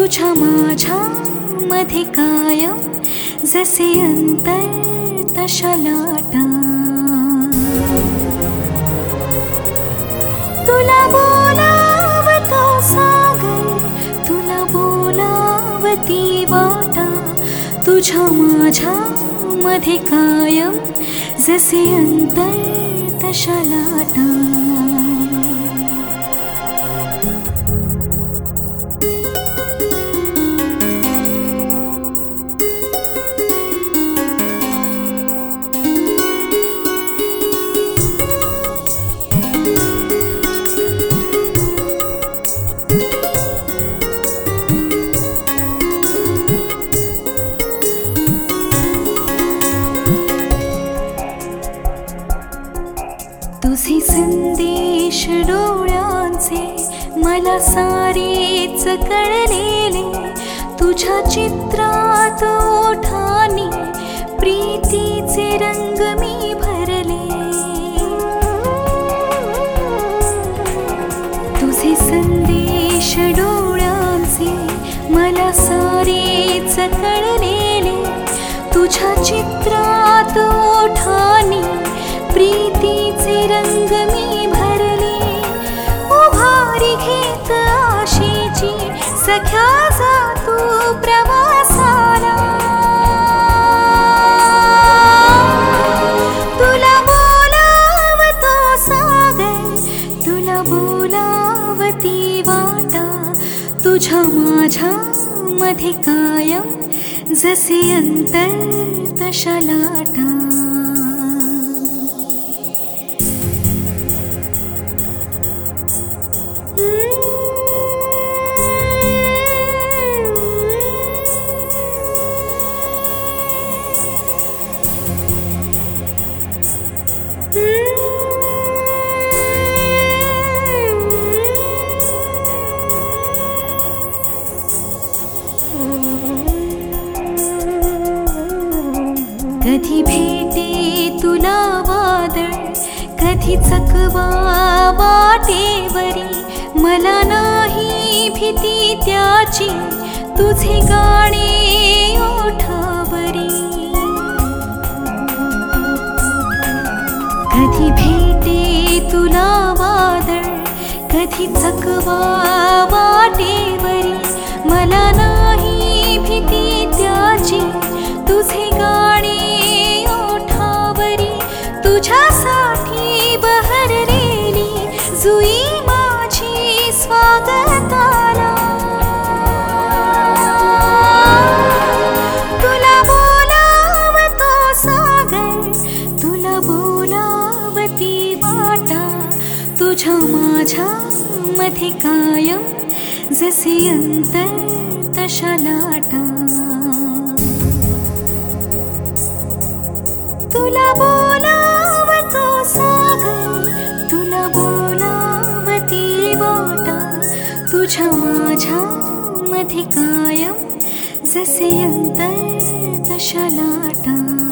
तुझ्या माझ्या मध्ये कायम जसे अंतर तशा लाटा. तुला बोलावतो सागर, तुला बोलावती वाटा. तुझ्या माझ्या मध्ये कायम जसे अंतर तशा लाटा. तुझे संदेश डोळ्यांचे मला सारेच कळलेले. तुझ्या चित्रात ओठानी प्रीतीचे रंग मी भरले. तुझे संदेश डोळ्यांचे मला सारेच कळलेले. तुझ्या चित्रात ओठानी प्रीतीचे रंग मी भरले. उभारी घेत आशेची सख्या जा तू प्रवासाला. तुला बोलावतो सागर, तुला बोलावती वाटा. तुझ्या माझ्या मध्ये कायम जसे अंतर तशा लाटा. कधी भेटे तुला वादळ, कधी चकवा वाटेवरी. मला नाही भीती त्याची, तुझे गाणे ओठावरी. कधी भेटे तुला वादळ, कधी चकवा वाटेवरी. मला नाही भीती त्याची, तुझे गाणे ओठावरी. तुझ्यासाठी बहरलेली जुई माझी स्वागताला. तुला बोलावतो सागर, तुला बोलावती वाटा. तुझ्या माझ्या मध्ये कायम जसे अंतर तशा लाटा. तुला बोलावतो सागर, तुला बोलावती वाटा. तुझ्या माझ्या मध्ये कायम जसे अंतर तशा लाटा.